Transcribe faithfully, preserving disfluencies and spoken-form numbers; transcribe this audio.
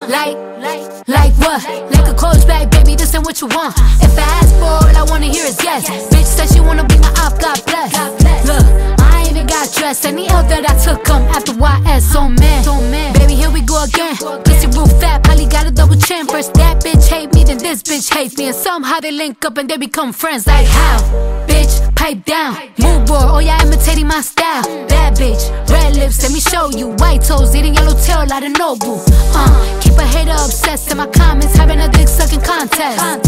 Like, like what? Like a coach bag, baby, this ain't what you want. If I ask for it, I wanna hear is yes. Bitch said she wanna be my op, God bless. Look, I ain't even got dressed. Any L that I took come after Y S, oh man. Baby, here we go again. Pussy real fat, probably got a double chin. First that bitch hate me, then this bitch hates me. And somehow they link up and they become friends. Like how? Bitch, pipe down, move board, oh yeah, imitating my style. Bad bitch, red lips, let me show you. White toes, eating yellow tail like a Nobu. Uh, keep a hater obsessed in my comments, having a dick sucking contest.